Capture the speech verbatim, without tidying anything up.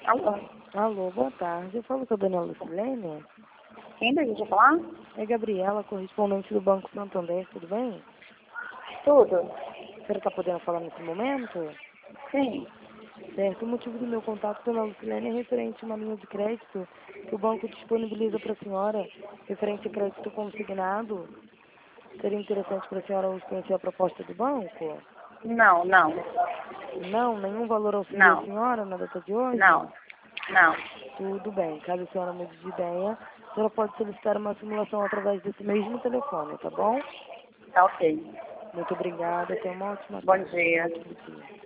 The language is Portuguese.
Alô? Alô, boa tarde. Eu falo com a dona Lucilene. Quem deseja falar? É Gabriela, correspondente do Banco Santander, tudo bem? Tudo. Você está podendo falar nesse momento? Sim. Certo. O motivo do meu contato com a dona Lucilene é referente a uma linha de crédito que o banco disponibiliza para a senhora, referente a crédito consignado. Seria interessante para a senhora conhecer a proposta do banco? Não, não. Não? Nenhum valor auxilia Não. a senhora na data de hoje? Não. Não. Tudo bem. Caso a senhora mude de ideia, a senhora pode solicitar uma simulação através desse mesmo telefone, tá bom? Tá ok. Muito obrigada. Tenha uma ótima Bom tarde. dia. Bom dia.